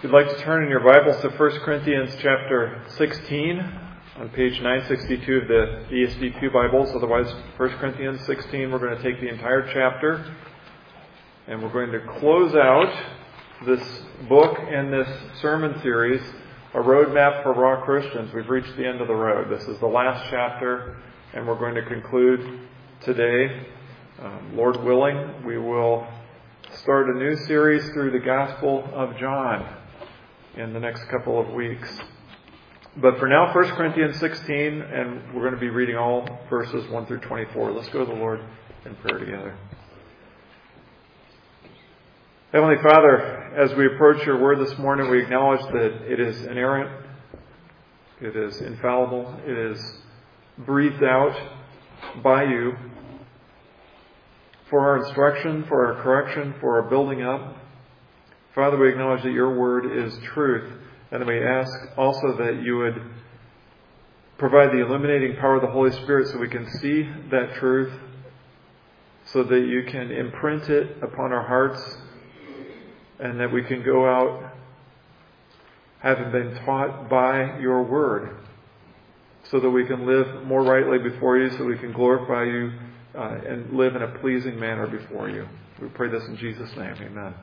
If you'd like to turn in your Bibles to 1 Corinthians chapter 16 on page 962 of the ESV Pew Bibles. Otherwise, 1 Corinthians 16, we're going to take the entire chapter and we're going to close out this book and this sermon series, A Roadmap for Raw Christians. We've reached the end of the road. This is the last chapter and we're going to conclude today. Lord willing, we will start a new series through the Gospel of John in the next couple of weeks. But for now, 1 Corinthians 16, and we're going to be reading all verses 1 through 24. Let's go to the Lord in prayer together. Heavenly Father, as we approach your word this morning, we acknowledge that it is inerrant, it is infallible, it is breathed out by you for our instruction, for our correction, for our building up. Father, we acknowledge that your word is truth, and we ask also that you would provide the illuminating power of the Holy Spirit so we can see that truth, so that you can imprint it upon our hearts, and that we can go out having been taught by your word, so that we can live more rightly before you, so we can glorify you and live in a pleasing manner before you. We pray this in Jesus' name. Amen.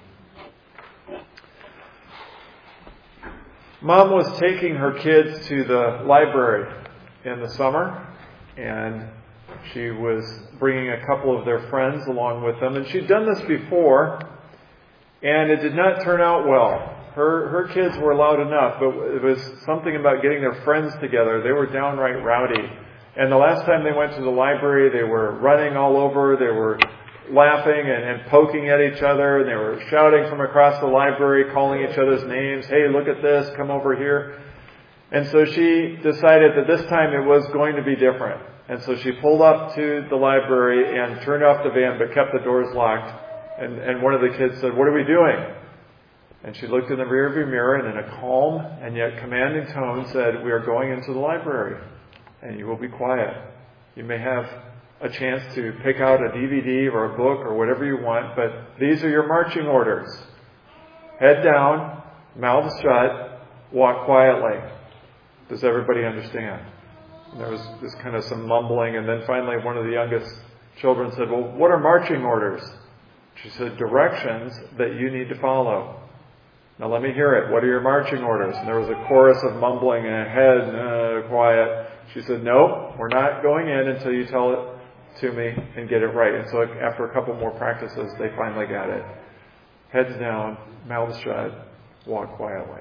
Mom was taking her kids to the library in the summer, and she was bringing a couple of their friends along with them. And she'd done this before, and it did not turn out well. Her kids were loud enough, but it was something about getting their friends together. They were downright rowdy. And the last time they went to the library, they were running all over. They were laughing and poking at each other. And they were shouting from across the library, calling each other's names. Hey, look at this. Come over here. And so she decided that this time it was going to be different. And so she pulled up to the library and turned off the van, but kept the doors locked. And one of the kids said, "What are we doing?" And she looked in the rearview mirror and in a calm and yet commanding tone said, "We are going into the library. And you will be quiet. You may have a chance to pick out a DVD or a book or whatever you want, but these are your marching orders. Head down, mouth shut, walk quietly." Does everybody understand? And there was just kind of some mumbling, and then finally one of the youngest children said, "Well, what are marching orders?" She said, "Directions that you need to follow." "Now let me hear it. What are your marching orders?" And there was a chorus of mumbling and head quiet. She said, "No, we're not going in until you tell it to me and get it right." And so after a couple more practices, they finally got it. Heads down, mouths shut, walk quietly.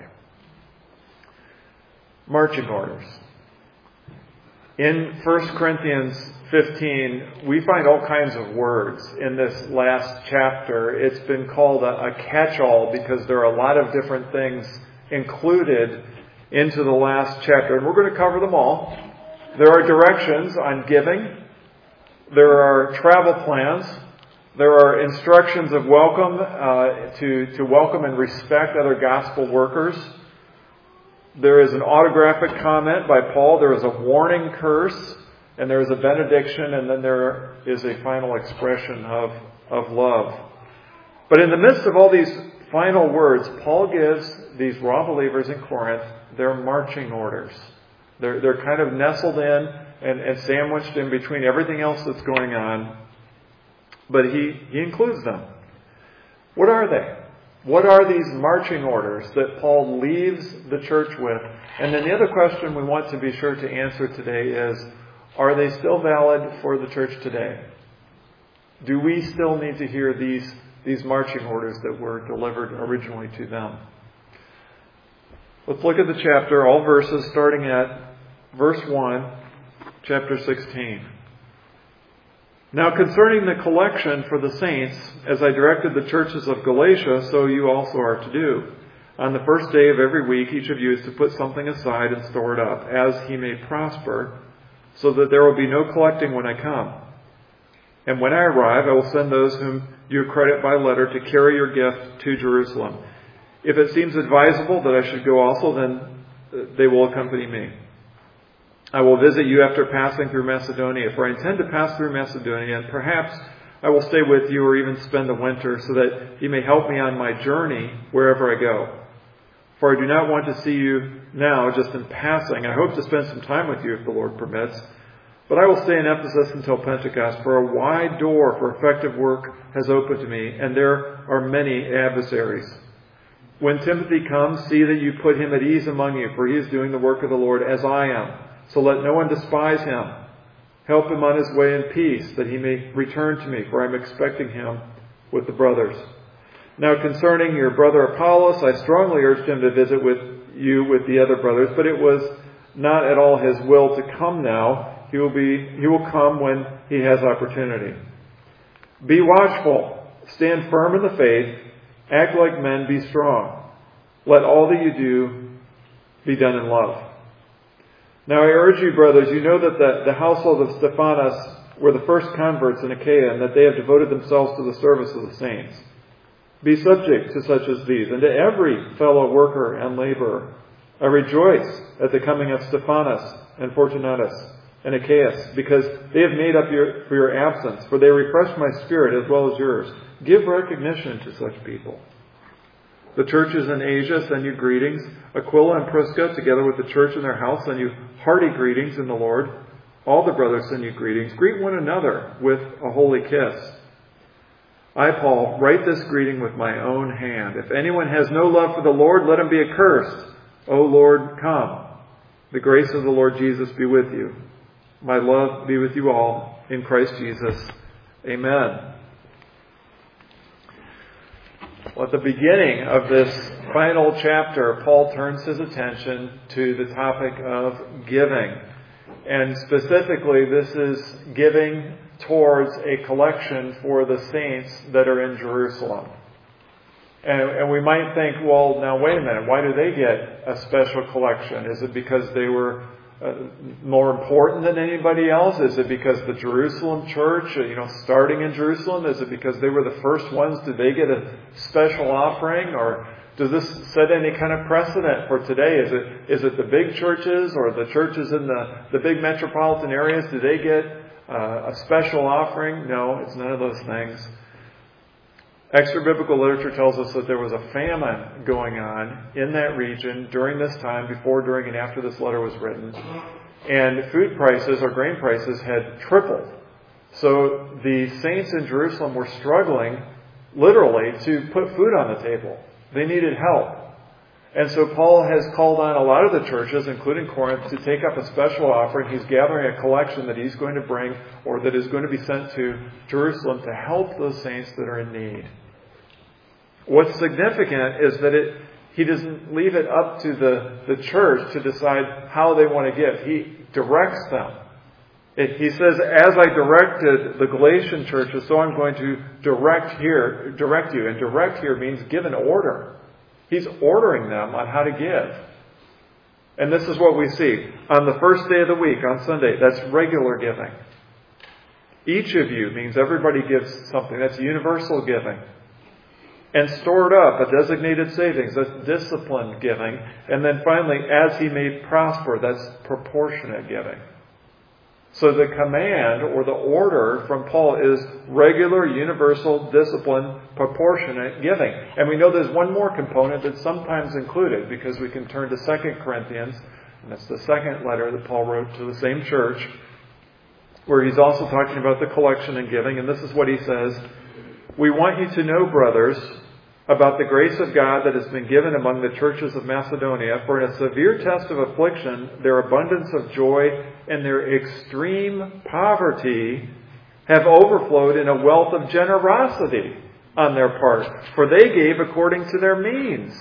Marching orders. In 1 Corinthians 15, we find all kinds of words in this last chapter. It's been called a catch-all because there are a lot of different things included into the last chapter. And we're going to cover them all. There are directions on giving. There are travel plans. There are instructions of welcome, to welcome and respect other gospel workers. There is an autographic comment by Paul. There is a warning curse. And there is a benediction. And then there is a final expression of love. But in the midst of all these final words, Paul gives these raw believers in Corinth their marching orders. They're kind of nestled in and sandwiched in between everything else that's going on. But he includes them. What are they? What are these marching orders that Paul leaves the church with? And then the other question we want to be sure to answer today is, are they still valid for the church today? Do we still need to hear these marching orders that were delivered originally to them? Let's look at the chapter, all verses, starting at verse 1, chapter 16. "Now concerning the collection for the saints, as I directed the churches of Galatia, so you also are to do. On the first day of every week, each of you is to put something aside and store it up, as he may prosper, so that there will be no collecting when I come. And when I arrive, I will send those whom you credit by letter to carry your gift to Jerusalem. If it seems advisable that I should go also, then they will accompany me. I will visit you after passing through Macedonia, for I intend to pass through Macedonia, and perhaps I will stay with you or even spend the winter so that you may help me on my journey wherever I go. For I do not want to see you now just in passing. I hope to spend some time with you if the Lord permits. But I will stay in Ephesus until Pentecost, for a wide door for effective work has opened to me, and there are many adversaries. When Timothy comes, see that you put him at ease among you, for he is doing the work of the Lord as I am. So let no one despise him. Help him on his way in peace, that he may return to me, for I am expecting him with the brothers. Now concerning your brother Apollos, I strongly urged him to visit with you with the other brothers, but it was not at all his will to come now. He will come when he has opportunity. Be watchful, stand firm in the faith, act like men, be strong. Let all that you do be done in love. Now I urge you, brothers, you know that the household of Stephanas were the first converts in Achaia, and that they have devoted themselves to the service of the saints. Be subject to such as these, and to every fellow worker and laborer. I rejoice at the coming of Stephanas and Fortunatus and Achaeus, because they have made up for your absence, for they refresh my spirit as well as yours. Give recognition to such people. The churches in Asia send you greetings. Aquila and Prisca, together with the church in their house, send you hearty greetings in the Lord. All the brothers send you greetings. Greet one another with a holy kiss. I, Paul, write this greeting with my own hand. If anyone has no love for the Lord, let him be accursed. O Lord, come. The grace of the Lord Jesus be with you. My love be with you all in Christ Jesus. Amen. Well, at the beginning of this final chapter, Paul turns his attention to the topic of giving. And specifically, this is giving towards a collection for the saints that are in Jerusalem. And we might think, well, now wait a minute, why do they get a special collection? Is it because they were more important than anybody else? Is it because the Jerusalem church, starting in Jerusalem, is it because they were the first ones? Did they get a special offering? Or does this set any kind of precedent for today? Is it the big churches or the churches in the big metropolitan areas? Do they get a special offering? No, it's none of those things. Extra biblical literature tells us that there was a famine going on in that region during this time, before, during, and after this letter was written. And food prices or grain prices had tripled. So the saints in Jerusalem were struggling, literally, to put food on the table. They needed help. And so Paul has called on a lot of the churches, including Corinth, to take up a special offering. He's gathering a collection that he's going to bring, or that is going to be sent to Jerusalem to help those saints that are in need. What's significant is that he doesn't leave it up to the church to decide how they want to give. He directs them. He says, as I directed the Galatian churches, so I'm going to direct you. And direct here means give an order. He's ordering them on how to give. And this is what we see. On the first day of the week, on Sunday, that's regular giving. Each of you means everybody gives something. That's universal giving. And stored up, a designated savings. That's disciplined giving. And then finally, as he may prosper, that's proportionate giving. So the command or the order from Paul is regular, universal, disciplined, proportionate giving. And we know there's one more component that's sometimes included, because we can turn to 2 Corinthians, and that's the second letter that Paul wrote to the same church, where he's also talking about the collection and giving. And this is what he says: we want you to know, brothers, about the grace of God that has been given among the churches of Macedonia. For in a severe test of affliction, their abundance of joy and their extreme poverty have overflowed in a wealth of generosity on their part. For they gave according to their means,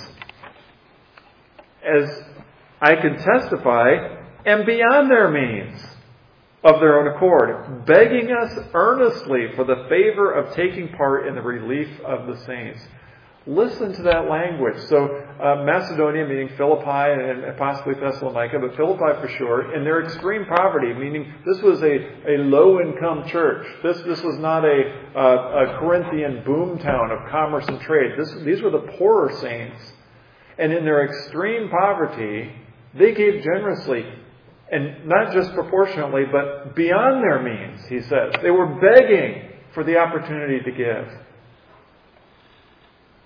as I can testify, and beyond their means, of their own accord, begging us earnestly for the favor of taking part in the relief of the saints. Listen to that language. So Macedonia, meaning Philippi and possibly Thessalonica, but Philippi for sure, in their extreme poverty, meaning this was a low-income church. This was not a Corinthian boomtown of commerce and trade. These were the poorer saints. And in their extreme poverty, they gave generously. And not just proportionately, but beyond their means, he says. They were begging for the opportunity to give.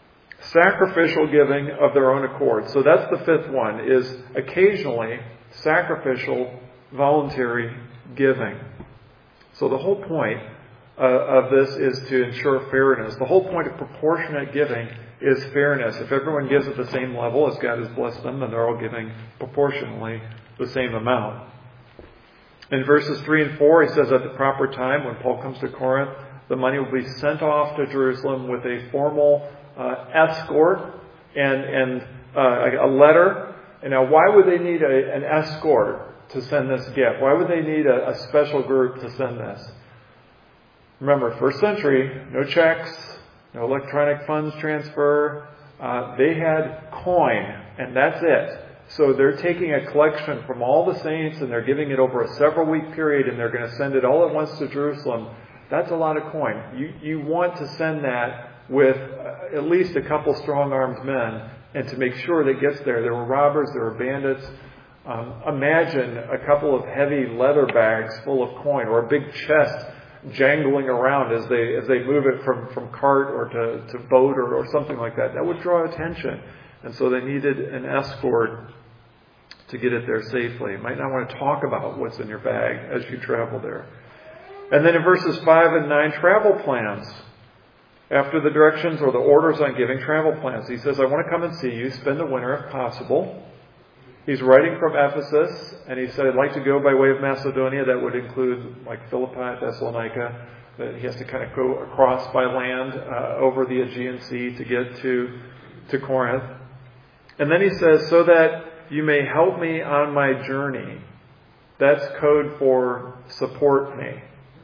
sacrificial giving of their own accord. So that's the fifth one, is occasionally sacrificial, voluntary giving. So the whole point of this is to ensure fairness. The whole point of proportionate giving is fairness. If everyone gives at the same level as God has blessed them, then they're all giving proportionally the same amount. In verses 3 and 4, he says at the proper time, when Paul comes to Corinth, the money will be sent off to Jerusalem with a formal escort and a letter. And now, why would they need an escort to send this gift? Why would they need a special group to send this? Remember, first century, no checks, no electronic funds transfer. They had coin, and that's it. So they're taking a collection from all the saints, and they're giving it over a several-week period, and they're going to send it all at once to Jerusalem. That's a lot of coin. You want to send that with at least a couple strong-armed men, and to make sure that it gets there. There were robbers, there were bandits. Imagine a couple of heavy leather bags full of coin, or a big chest jangling around as they move it from cart or to boat or something like that. That would draw attention. And so they needed an escort to get it there safely. You might not want to talk about what's in your bag as you travel there. And then in verses 5 and 9, travel plans. After the directions or the orders on giving, travel plans. He says, I want to come and see you, spend the winter if possible. He's writing from Ephesus, and he said, I'd like to go by way of Macedonia. That would include like Philippi, Thessalonica. That he has to kind of go across by land over the Aegean Sea to get to Corinth. And then he says, so that you may help me on my journey. That's code for support me.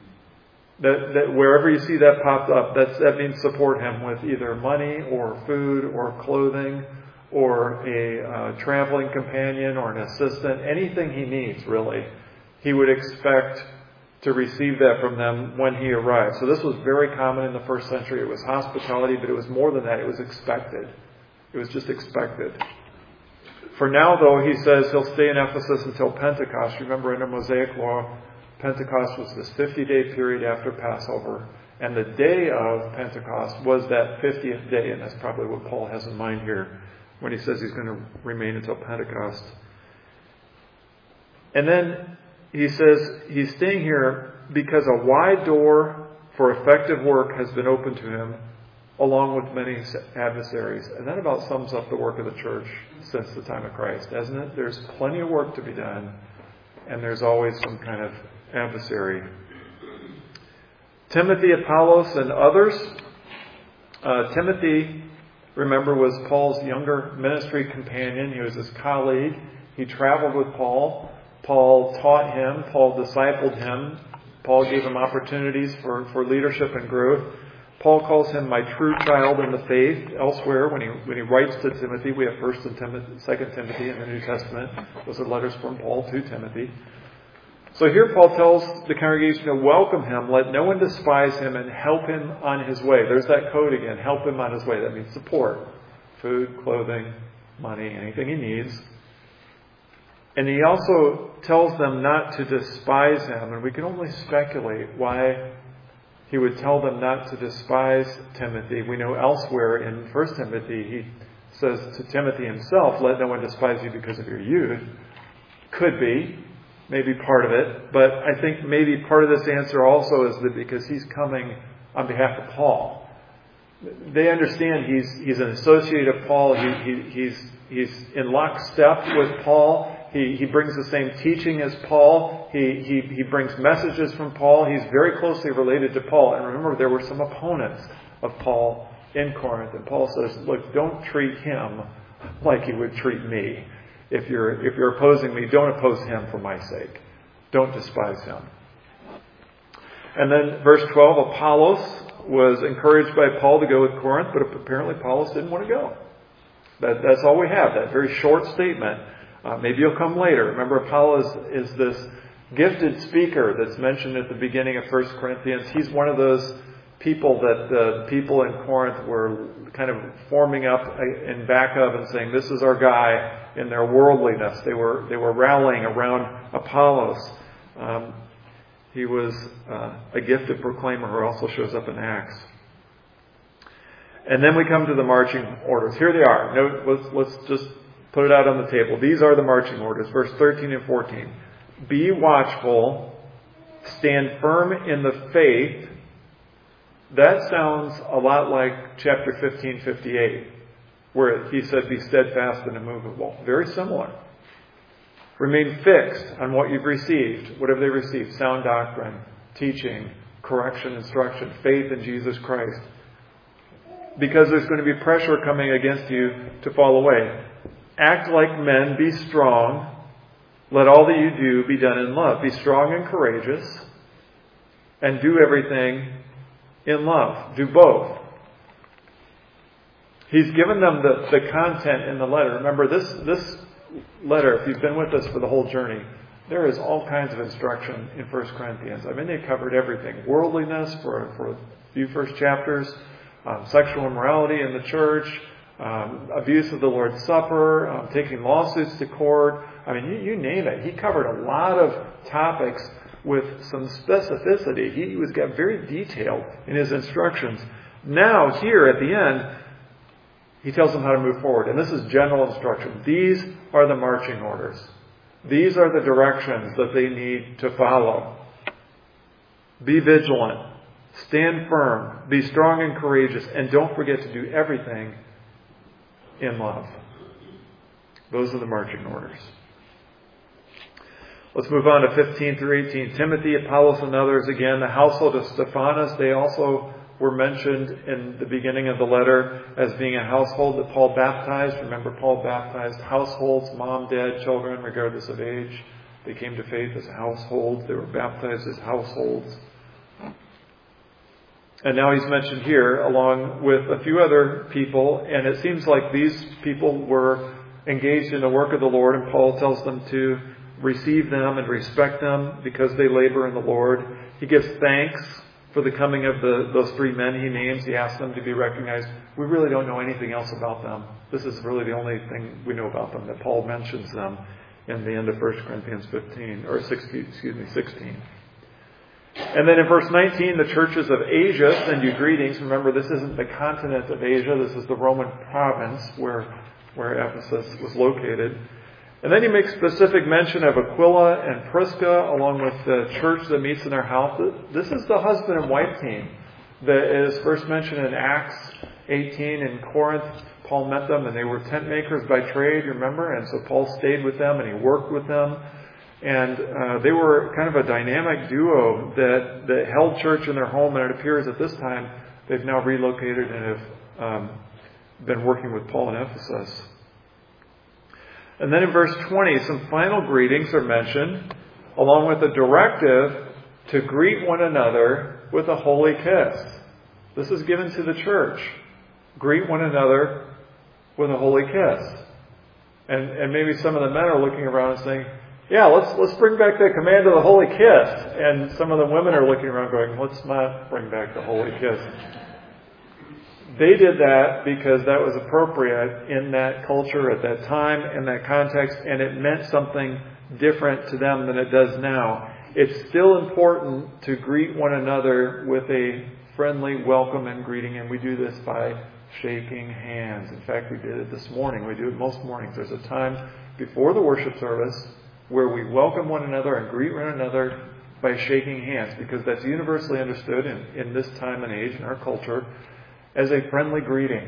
That wherever you see that popped up, that means support him with either money or food or clothing or a traveling companion or an assistant, anything he needs, really. He would expect to receive that from them when he arrives. So this was very common in the first century. It was hospitality, but it was more than that. It was expected. It was just expected. For now, though, he says he'll stay in Ephesus until Pentecost. Remember, under Mosaic law, Pentecost was this 50-day period after Passover. And the day of Pentecost was that 50th day. And that's probably what Paul has in mind here when he says he's going to remain until Pentecost. And then he says he's staying here because a wide door for effective work has been opened to him, along with many adversaries. And that about sums up the work of the church since the time of Christ, doesn't it? There's plenty of work to be done, and there's always some kind of adversary. Timothy, Apollos, and others. Timothy, remember, was Paul's younger ministry companion. He was his colleague. He traveled with Paul. Paul taught him. Paul discipled him. Paul gave him opportunities for leadership and growth. Paul calls him my true child in the faith. Elsewhere, when he writes to Timothy, we have 1st and 2nd Timothy in the New Testament. Those are letters from Paul to Timothy. So here Paul tells the congregation to welcome him, let no one despise him, and help him on his way. There's that code again, help him on his way. That means support. Food, clothing, money, anything he needs. And he also tells them not to despise him. And we can only speculate why he would tell them not to despise Timothy. We know elsewhere in 1 Timothy, he says to Timothy himself, let no one despise you because of your youth. Could be, maybe part of it. But I think maybe part of this answer also is that because he's coming on behalf of Paul. They understand he's an associate of Paul. He's in lockstep with Paul. He brings the same teaching as Paul. He brings messages from Paul. He's very closely related to Paul. And remember, there were some opponents of Paul in Corinth. And Paul says, look, don't treat him like you would treat me. If you're opposing me, don't oppose him for my sake. Don't despise him. And then verse 12, Apollos was encouraged by Paul to go with Corinth, but apparently Apollos didn't want to go. That's all we have, that very short statement. Maybe you'll come later. Remember, Apollos is this gifted speaker that's mentioned at the beginning of 1 Corinthians. He's one of those people that the people in Corinth were kind of forming up in back of and saying, this is our guy in their worldliness. They were rallying around Apollos. He was a gifted proclaimer who also shows up in Acts. And then we come to the marching orders. Here they are. Let's just put it out on the table. These are the marching orders. Verse 13 and 14. Be watchful. Stand firm in the faith. That sounds a lot like chapter 15:58, where he said, be steadfast and immovable. Very similar. Remain fixed on what you've received. What have they received? Sound doctrine, teaching, correction, instruction, faith in Jesus Christ. Because there's going to be pressure coming against you to fall away. Act like men, be strong. Let all that you do be done in love. Be strong and courageous. And do everything in love. Do both. He's given them the content in the letter. Remember, this letter, if you've been with us for the whole journey, there is all kinds of instruction in 1 Corinthians. I mean, they covered everything. Worldliness for a few first chapters, sexual immorality in the church, abuse of the Lord's Supper, taking lawsuits to court. I mean, you name it. He covered a lot of topics with some specificity. He got very detailed in his instructions. Now, here at the end, he tells them how to move forward. And this is general instruction. These are the marching orders. These are the directions that they need to follow. Be vigilant. Stand firm. Be strong and courageous. And don't forget to do everything in love. Those are the marching orders. Let's move on to 15 through 18. Timothy, Apollos, and others. Again, the household of Stephanas, they also were mentioned in the beginning of the letter as being a household that Paul baptized. Remember, Paul baptized households, mom, dad, children, regardless of age. They came to faith as households. They were baptized as households. And now he's mentioned here along with a few other people. And it seems like these people were engaged in the work of the Lord. And Paul tells them to receive them and respect them because they labor in the Lord. He gives thanks for the coming of those three men he names. He asks them to be recognized. We really don't know anything else about them. This is really the only thing we know about them, that Paul mentions them in the end of 1 Corinthians 16. And then in verse 19, the churches of Asia send you greetings. Remember, this isn't the continent of Asia. This is the Roman province where Ephesus was located. And then he makes specific mention of Aquila and Prisca, along with the church that meets in their house. This is the husband and wife team that is first mentioned in Acts 18 in Corinth. Paul met them, and they were tent makers by trade, remember? And so Paul stayed with them, and he worked with them. And they were kind of a dynamic duo that held church in their home. And it appears at this time they've now relocated and have been working with Paul in Ephesus. And then in verse 20, some final greetings are mentioned, along with a directive to greet one another with a holy kiss. This is given to the church. Greet one another with a holy kiss. And maybe some of the men are looking around and saying, yeah, let's bring back the command of the holy kiss. And some of the women are looking around going, let's not bring back the holy kiss. They did that because that was appropriate in that culture at that time, in that context, and it meant something different to them than it does now. It's still important to greet one another with a friendly welcome and greeting, and we do this by shaking hands. In fact, we did it this morning. We do it most mornings. There's a time before the worship service where we welcome one another and greet one another by shaking hands, because that's universally understood in this time and age in our culture as a friendly greeting.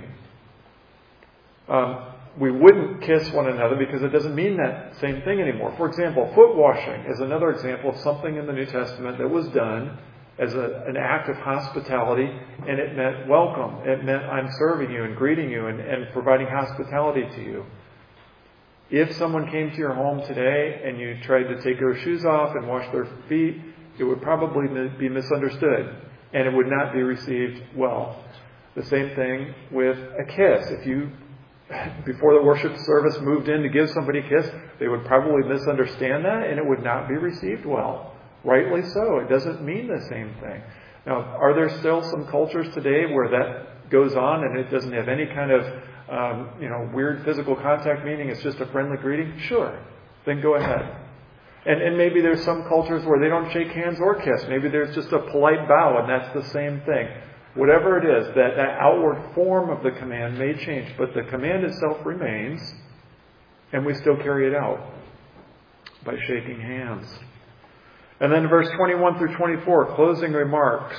We wouldn't kiss one another because it doesn't mean that same thing anymore. For example, foot washing is another example of something in the New Testament that was done as an act of hospitality, and it meant welcome. It meant I'm serving you and greeting you and providing hospitality to you. If someone came to your home today and you tried to take their shoes off and wash their feet, it would probably be misunderstood, and it would not be received well. The same thing with a kiss. If you, before the worship service, moved in to give somebody a kiss, they would probably misunderstand that, and it would not be received well. Rightly so. It doesn't mean the same thing. Now, are there still some cultures today where that goes on and it doesn't have any kind of weird physical contact, meaning it's just a friendly greeting? Sure. Then go ahead. And maybe there's some cultures where they don't shake hands or kiss. Maybe there's just a polite bow, and that's the same thing. Whatever it is, that outward form of the command may change, but the command itself remains, and we still carry it out by shaking hands. And then verse 21 through 24, closing remarks.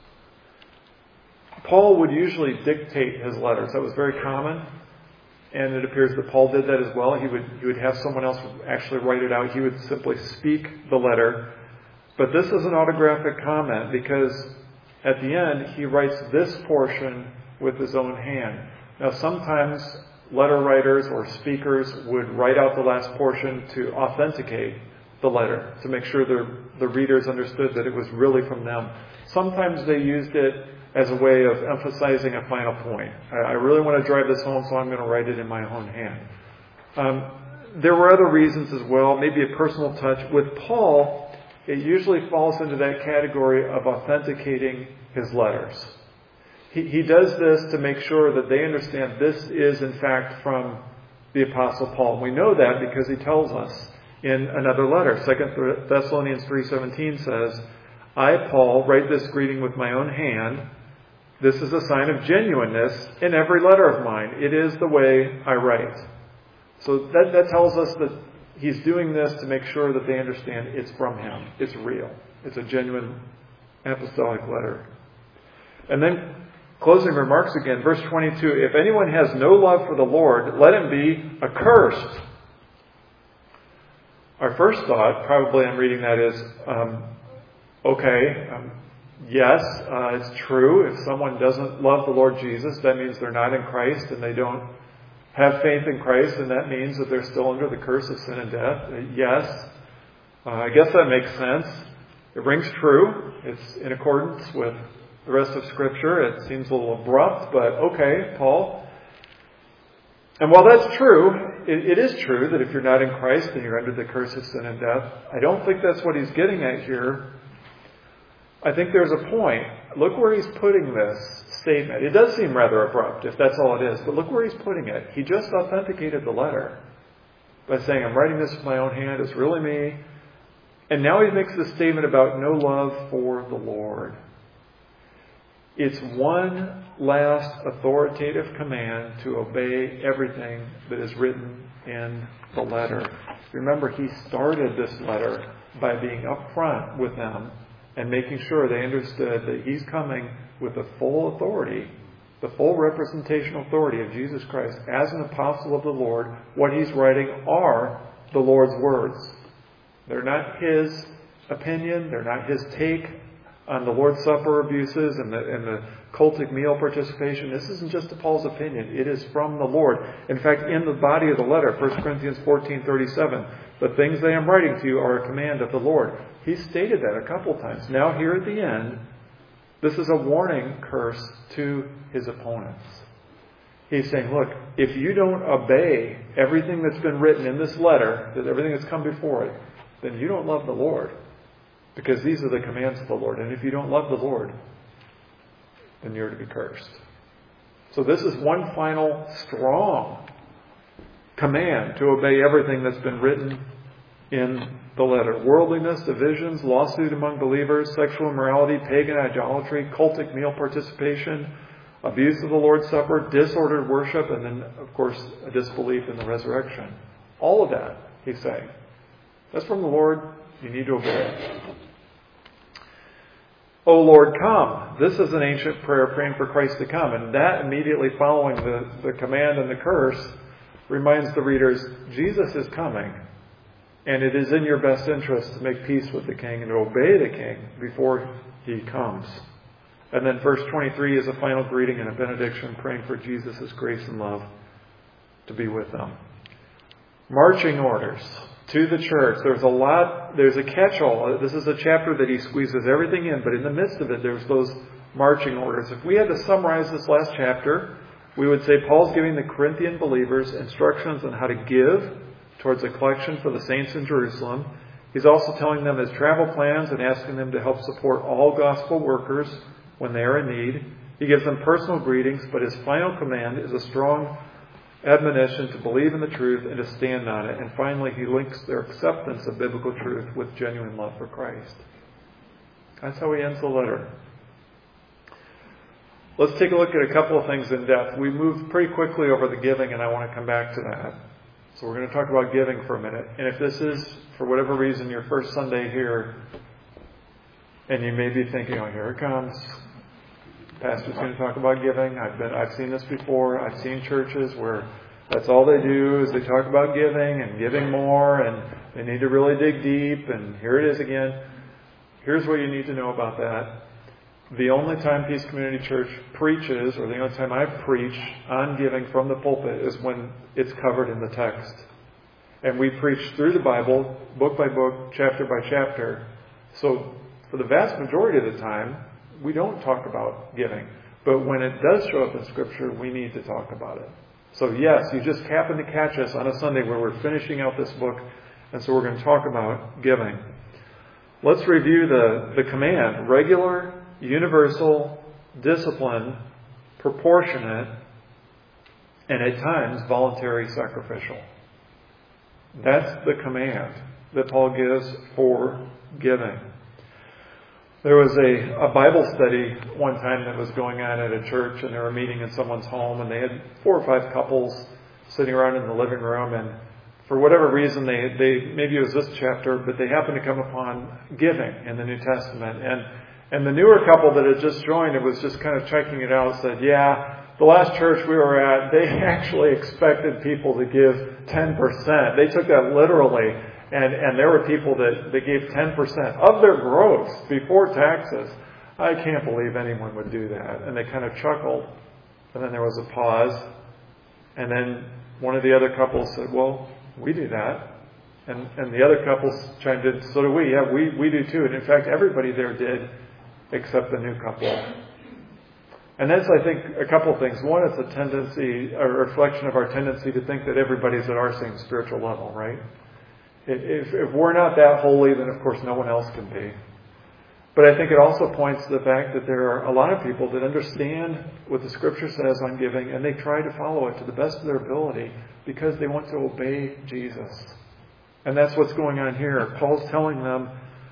Paul would usually dictate his letters. That was very common. And it appears that Paul did that as well. He would have someone else actually write it out. He would simply speak the letter. But this is an autographic comment because at the end he writes this portion with his own hand. Now sometimes letter writers or speakers would write out the last portion to authenticate the letter, to make sure the readers understood that it was really from them. Sometimes they used it as a way of emphasizing a final point. I really want to drive this home, so I'm going to write it in my own hand. There were other reasons as well, maybe a personal touch. With Paul, it usually falls into that category of authenticating his letters. He does this to make sure that they understand this is in fact from the Apostle Paul. We know that because he tells us in another letter. 2 Thessalonians 3:17 says, I, Paul, write this greeting with my own hand. This is a sign of genuineness in every letter of mine. It is the way I write. So that tells us that he's doing this to make sure that they understand it's from him. It's real. It's a genuine apostolic letter. And then closing remarks again, verse 22, if anyone has no love for the Lord, let him be accursed. Our first thought, probably I'm reading that is, yes, it's true. If someone doesn't love the Lord Jesus, that means they're not in Christ and they don't have faith in Christ, and that means that they're still under the curse of sin and death. Yes, I guess that makes sense. It rings true. It's in accordance with the rest of Scripture. It seems a little abrupt, but okay, Paul. And while that's true, it is true that if you're not in Christ, then you're under the curse of sin and death. I don't think that's what he's getting at here. I think there's a point. Look where he's putting this statement. It does seem rather abrupt, if that's all it is, but look where he's putting it. He just authenticated the letter by saying, I'm writing this with my own hand. It's really me. And now he makes the statement about no love for the Lord. It's one last authoritative command to obey everything that is written in the letter. Remember, he started this letter by being upfront with them and making sure they understood that he's coming with the full authority, the full representational authority of Jesus Christ as an apostle of the Lord. What he's writing are the Lord's words. They're not his opinion. They're not his take on the Lord's Supper abuses and the cultic meal participation. This isn't just Paul's opinion. It is from the Lord. In fact, in the body of the letter, 1 Corinthians 14:37, the things that I am writing to you are a command of the Lord. He stated that a couple times. Now here at the end, this is a warning curse to his opponents. He's saying, look, if you don't obey everything that's been written in this letter, that everything that's come before it, then you don't love the Lord. Because these are the commands of the Lord. And if you don't love the Lord, then you're to be cursed. So this is one final strong command to obey everything that's been written in the letter. Worldliness, divisions, lawsuit among believers, sexual immorality, pagan idolatry, cultic meal participation, abuse of the Lord's Supper, disordered worship, and then, of course, a disbelief in the resurrection. All of that, he's saying, that's from the Lord. You need to obey it. O Lord, come. This is an ancient prayer praying for Christ to come. And that immediately following the command and the curse reminds the readers, Jesus is coming. And it is in your best interest to make peace with the King and to obey the King before he comes. And then verse 23 is a final greeting and a benediction praying for Jesus' grace and love to be with them. Marching orders to the church. There's a catch-all. This is a chapter that he squeezes everything in, but in the midst of it, there's those marching orders. If we had to summarize this last chapter, we would say Paul's giving the Corinthian believers instructions on how to give towards a collection for the saints in Jerusalem. He's also telling them his travel plans and asking them to help support all gospel workers when they are in need. He gives them personal greetings, but his final command is a strong admonition to believe in the truth and to stand on it. And finally, he links their acceptance of biblical truth with genuine love for Christ. That's how he ends the letter. let's take a look at a couple of things in depth. We moved pretty quickly over the giving, and I want to come back to that. So we're going to talk about giving for a minute. And if this is, for whatever reason, your first Sunday here, and you may be thinking, oh, here it comes. Pastor's going to talk about giving. I've seen this before. I've seen churches where that's all they do is they talk about giving and giving more, and they need to really dig deep, and here it is again. Here's what you need to know about that. The only time Peace Community Church preaches, or the only time I preach on giving from the pulpit, is when it's covered in the text. And we preach through the Bible, book by book, chapter by chapter. So for the vast majority of the time, we don't talk about giving. But when it does show up in Scripture, we need to talk about it. So yes, you just happen to catch us on a Sunday where we're finishing out this book, and so we're going to talk about giving. Let's review the command: regular, universal, disciplined, proportionate, and at times voluntary sacrificial. That's the command that Paul gives for giving. There was a Bible study one time that was going on at a church, and they were meeting in someone's home, and they had 4 or 5 couples sitting around in the living room, and for whatever reason, they maybe it was this chapter, but they happened to come upon giving in the New Testament. And the newer couple that had just joined, it was just kind of checking it out, said, yeah, the last church we were at, they actually expected people to give 10%. They took that literally. And there were people that gave 10% of their gross before taxes. I can't believe anyone would do that. And they kind of chuckled. And then there was a pause. And then one of the other couples said, well, we do that. And the other couples chimed in, so do we. Yeah, we do too. And in fact, everybody there did, except the new couple. And that's, I think, a couple of things. One, it's a tendency, a reflection of our tendency to think that everybody's at our same spiritual level, right? If we're not that holy, then of course no one else can be. But I think it also points to the fact that there are a lot of people that understand what the Scripture says on giving, and they try to follow it to the best of their ability because they want to obey Jesus. And that's what's going on here. Paul's telling them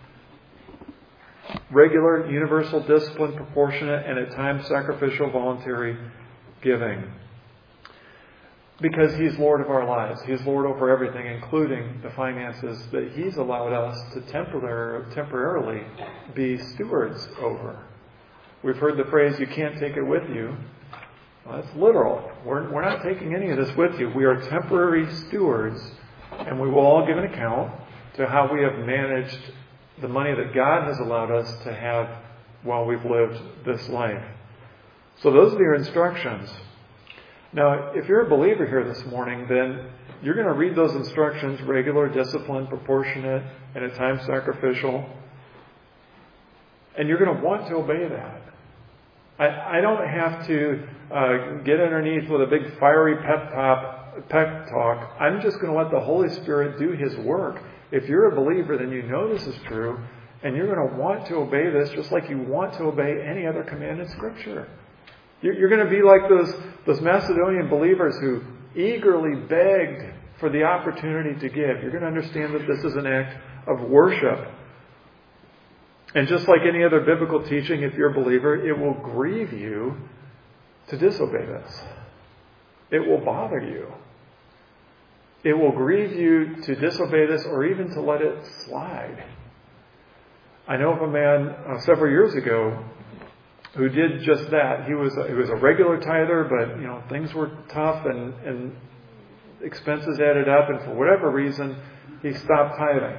regular, universal, disciplined, proportionate, and at times sacrificial, voluntary giving. Because He's Lord of our lives. He's Lord over everything, including the finances that He's allowed us to temporarily be stewards over. We've heard the phrase, you can't take it with you. Well, that's literal. We're not taking any of this with you. We are temporary stewards, and we will all give an account to how we have managed the money that God has allowed us to have while we've lived this life. So those are your instructions. Now, if you're a believer here this morning, then you're going to read those instructions, regular, disciplined, proportionate, and at times sacrificial. And you're going to want to obey that. I don't have to get underneath with a big fiery pep talk. I'm just going to let the Holy Spirit do His work. If you're a believer, then you know this is true, and you're going to want to obey this just like you want to obey any other command in Scripture. You're going to be like those Macedonian believers who eagerly begged for the opportunity to give. You're going to understand that this is an act of worship. And just like any other biblical teaching, if you're a believer, it will grieve you to disobey this. It will bother you. It will grieve you to disobey this or even to let it slide. I know of a man several years ago who did just that. He was a regular tither, but things were tough and expenses added up, and for whatever reason, he stopped tithing.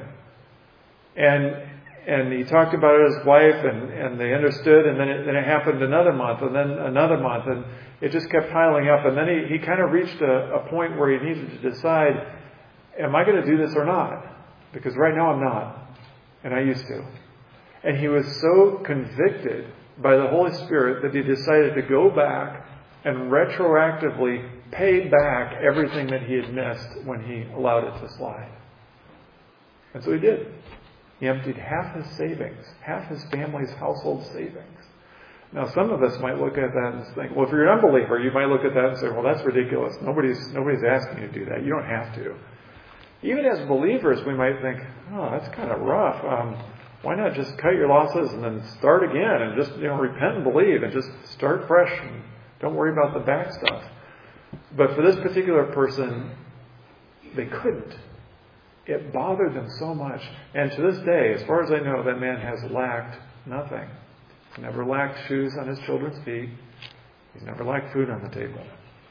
And he talked about it with his wife, and they understood, and then it happened another month, and then another month, and it just kept piling up. And then he kind of reached a point where he needed to decide, am I going to do this or not? Because right now I'm not, and I used to. And he was so convicted by the Holy Spirit that he decided to go back and retroactively pay back everything that he had missed when he allowed it to slide. And so he did. He emptied half his savings, half his family's household savings. Now, some of us might look at that and think, well, if you're an unbeliever, you might look at that and say, well, that's ridiculous. Nobody's asking you to do that. You don't have to. Even as believers, we might think, oh, that's kind of rough. Why not just cut your losses and then start again and just repent and believe and just start fresh and don't worry about the back stuff. But for this particular person, they couldn't. It bothered them so much. And to this day, as far as I know, that man has lacked nothing. He's never lacked shoes on his children's feet. He's never lacked food on the table.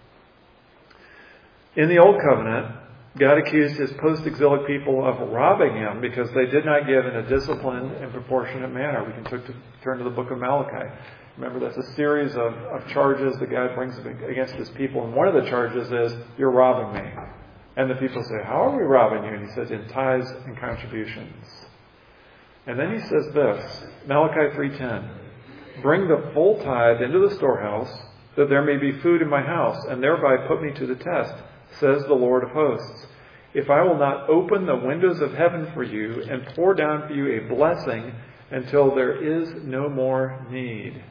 In the Old Covenant, God accused His post-exilic people of robbing Him because they did not give in a disciplined and proportionate manner. We can turn to the book of Malachi. Remember, that's a series of charges that God brings against His people. And one of the charges is, you're robbing me. And the people say, how are we robbing you? And He says, in tithes and contributions. And then He says this, Malachi 3:10, bring the full tithe into the storehouse, that there may be food in my house, and thereby put me to the test, says the Lord of hosts. If I will not open the windows of heaven for you and pour down for you a blessing until there is no more need.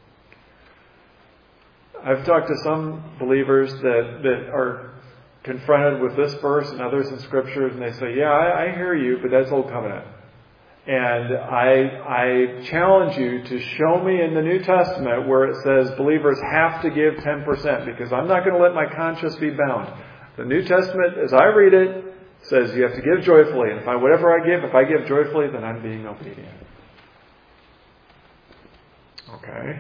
I've talked to some believers that are confronted with this verse and others in Scripture, and they say, yeah, I hear you, but that's Old Covenant. And I challenge you to show me in the New Testament where it says believers have to give 10%, because I'm not going to let my conscience be bound. The New Testament, as I read it, says you have to give joyfully. And if I give joyfully, then I'm being obedient. Okay.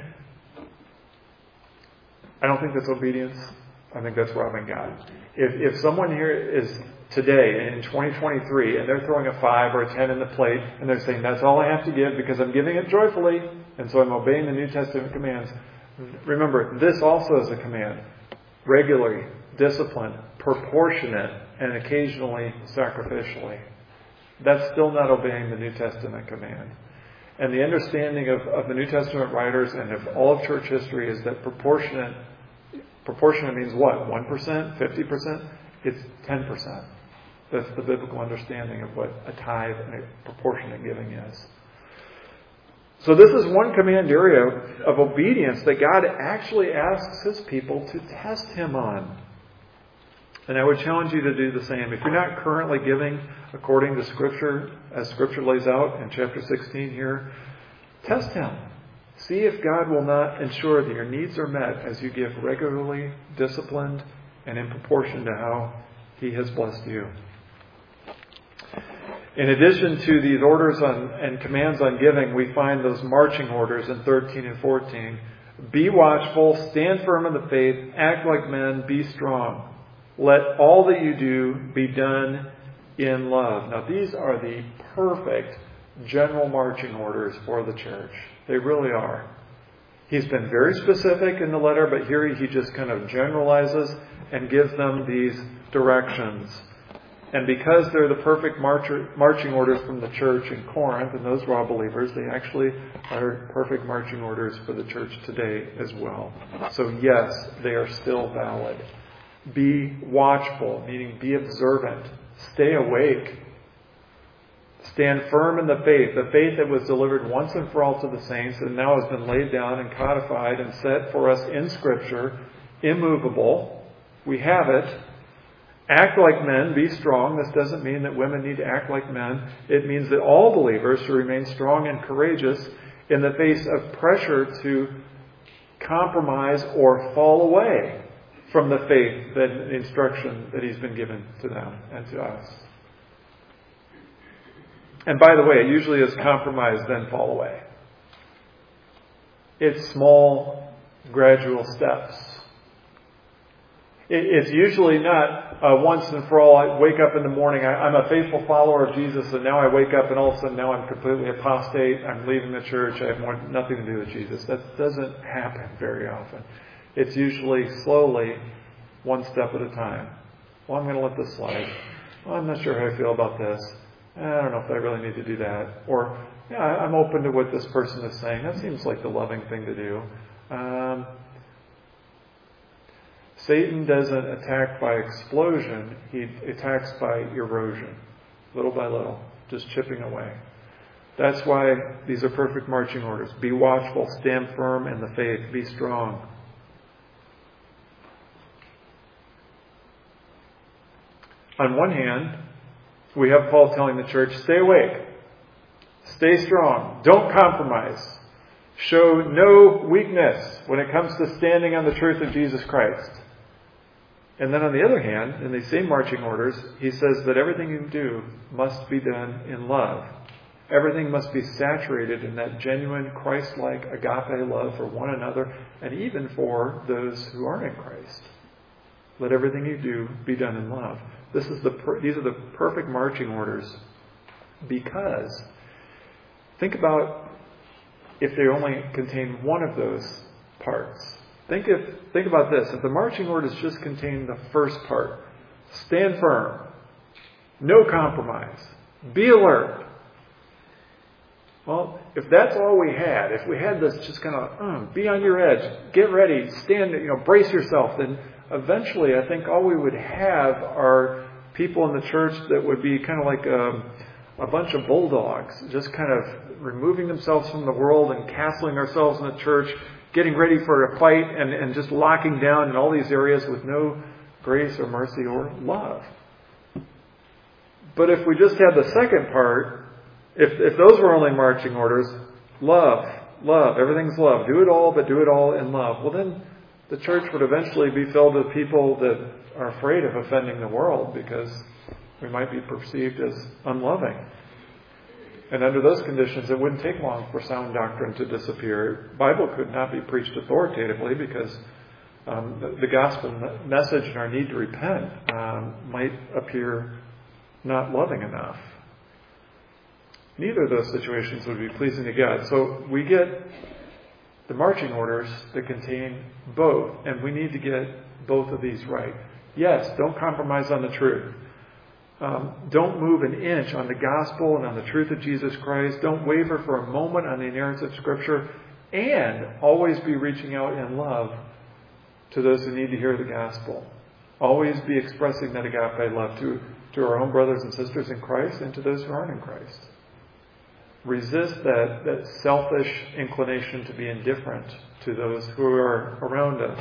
I don't think that's obedience. I think that's robbing God. If someone here is today in 2023 and they're throwing a 5 or a 10 in the plate and they're saying that's all I have to give because I'm giving it joyfully and so I'm obeying the New Testament commands, remember, this also is a command. Regularly, disciplined, proportionate, and occasionally sacrificially. That's still not obeying the New Testament command. And the understanding of the New Testament writers and of all of church history is that proportionate means what? 1%? 50%? It's 10%. That's the biblical understanding of what a tithe and a proportionate giving is. So this is one command area of obedience that God actually asks His people to test Him on. And I would challenge you to do the same. If you're not currently giving according to Scripture, as Scripture lays out in chapter 16 here, test Him. See if God will not ensure that your needs are met as you give regularly, disciplined, and in proportion to how He has blessed you. In addition to these orders and commands on giving, we find those marching orders in 13 and 14. Be watchful, stand firm in the faith, act like men, be strong. Let all that you do be done in love. Now, these are the perfect general marching orders for the church. They really are. He's been very specific in the letter, but here he just kind of generalizes and gives them these directions. And because they're the perfect marching orders from the church in Corinth and those raw believers, they actually are perfect marching orders for the church today as well. So yes, they are still valid. Be watchful, meaning be observant. Stay awake. Stand firm in the faith that was delivered once and for all to the saints and now has been laid down and codified and set for us in Scripture, immovable. We have it. Act like men, be strong. This doesn't mean that women need to act like men. It means that all believers should remain strong and courageous in the face of pressure to compromise or fall away from the faith, that instruction that He's been given to them and to us. And by the way, it usually is compromise, then fall away. It's small, gradual steps. It's usually not once and for all, I wake up in the morning, I'm a faithful follower of Jesus, and now I wake up and all of a sudden now I'm completely apostate, I'm leaving the church, I have nothing to do with Jesus. That doesn't happen very often. It's usually slowly, one step at a time. Well, I'm going to let this slide. Well, I'm not sure how I feel about this. I don't know if I really need to do that. Or, yeah, I'm open to what this person is saying. That seems like the loving thing to do. Satan doesn't attack by explosion. He attacks by erosion. Little by little. Just chipping away. That's why these are perfect marching orders. Be watchful. Stand firm in the faith. Be strong. On one hand, we have Paul telling the church, stay awake. Stay strong. Don't compromise. Show no weakness when it comes to standing on the truth of Jesus Christ. And then on the other hand, in these same marching orders, he says that everything you do must be done in love. Everything must be saturated in that genuine Christ-like agape love for one another and even for those who aren't in Christ. Let everything you do be done in love. These are the perfect marching orders because think about if they only contain one of those parts. Think about this. If the marching orders just contain the first part, stand firm, no compromise, be alert. Well, if that's all we had, if we had this just kind of, be on your edge, get ready, stand, brace yourself, then eventually I think all we would have are people in the church that would be kind of like a bunch of bulldogs, just kind of removing themselves from the world and castling ourselves in the church, getting ready for a fight and just locking down in all these areas with no grace or mercy or love. But if we just had the second part, if those were only marching orders, love, everything's love, do it all, but do it all in love, well then the church would eventually be filled with people that are afraid of offending the world because we might be perceived as unloving. And under those conditions, it wouldn't take long for sound doctrine to disappear. The Bible could not be preached authoritatively because the gospel message and our need to repent might appear not loving enough. Neither of those situations would be pleasing to God. So we get the marching orders that contain both, and we need to get both of these right. Yes, don't compromise on the truth. Don't move an inch on the gospel and on the truth of Jesus Christ. Don't waver for a moment on the inerrancy of Scripture. And always be reaching out in love to those who need to hear the gospel. Always be expressing that agape love to our own brothers and sisters in Christ and to those who aren't in Christ. Resist that selfish inclination to be indifferent to those who are around us.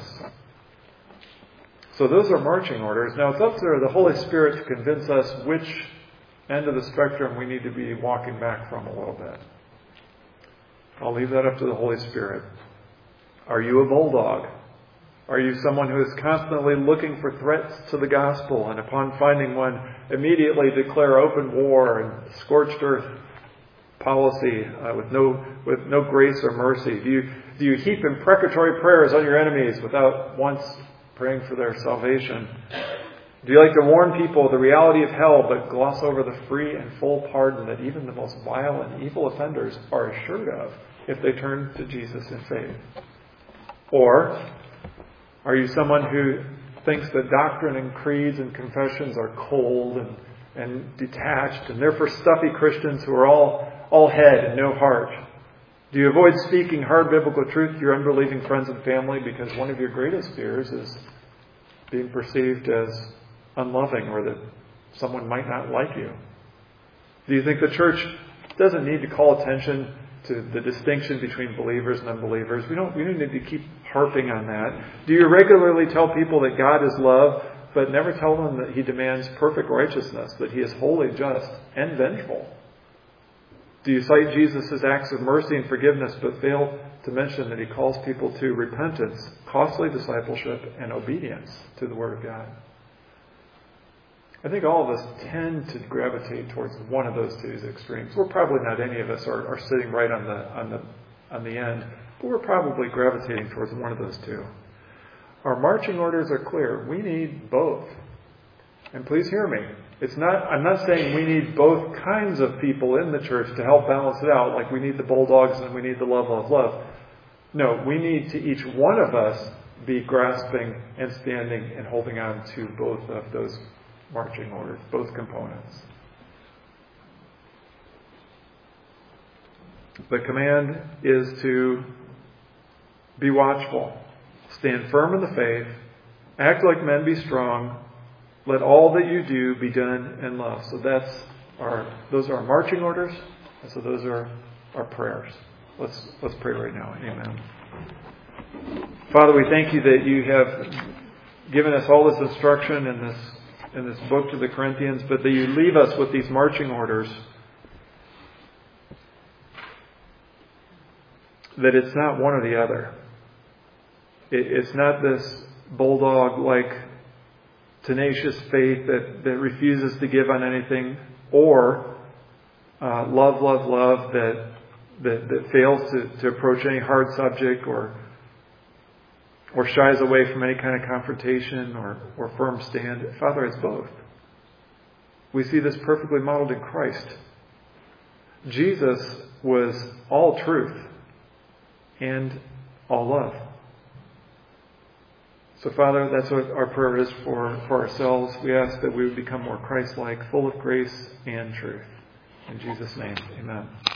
So those are marching orders. Now it's up to the Holy Spirit to convince us which end of the spectrum we need to be walking back from a little bit. I'll leave that up to the Holy Spirit. Are you a bulldog? Are you someone who is constantly looking for threats to the gospel and upon finding one, immediately declare open war and scorched earth policy with no grace or mercy? Do you heap imprecatory prayers on your enemies without once praying for their salvation? Do you like to warn people of the reality of hell but gloss over the free and full pardon that even the most vile and evil offenders are assured of if they turn to Jesus in faith? Or are you someone who thinks that doctrine and creeds and confessions are cold and detached and they're for stuffy Christians who are all head and no heart? Do you avoid speaking hard biblical truth to your unbelieving friends and family because one of your greatest fears is being perceived as unloving or that someone might not like you? Do you think the church doesn't need to call attention to the distinction between believers and unbelievers? We don't need to keep harping on that. Do you regularly tell people that God is love, but never tell them that He demands perfect righteousness, that He is holy, just, and vengeful? Do you cite Jesus' acts of mercy and forgiveness, but fail to mention that He calls people to repentance, costly discipleship, and obedience to the Word of God? I think all of us tend to gravitate towards one of those two extremes. We're probably not any of us are sitting right on the end, but we're probably gravitating towards one of those two. Our marching orders are clear. We need both. And please hear me. I'm not saying we need both kinds of people in the church to help balance it out, like we need the bulldogs and we need the love. No, we need to each one of us be grasping and standing and holding on to both of those marching orders, both components. The command is to be watchful, stand firm in the faith, act like men, be strong, let all that you do be done in love. So those are our marching orders, and so those are our prayers. Let's pray right now. Amen. Father, we thank you that you have given us all this instruction in this book to the Corinthians, but that you leave us with these marching orders. that it's not one or the other. It's not this bulldog-like tenacious faith that refuses to give on anything, or love that fails to approach any hard subject or shies away from any kind of confrontation or firm stand. Father, it's both. We see this perfectly modeled in Christ. Jesus was all truth and all love. So, Father, that's what our prayer is for ourselves. We ask that we would become more Christ-like, full of grace and truth. In Jesus' name, amen.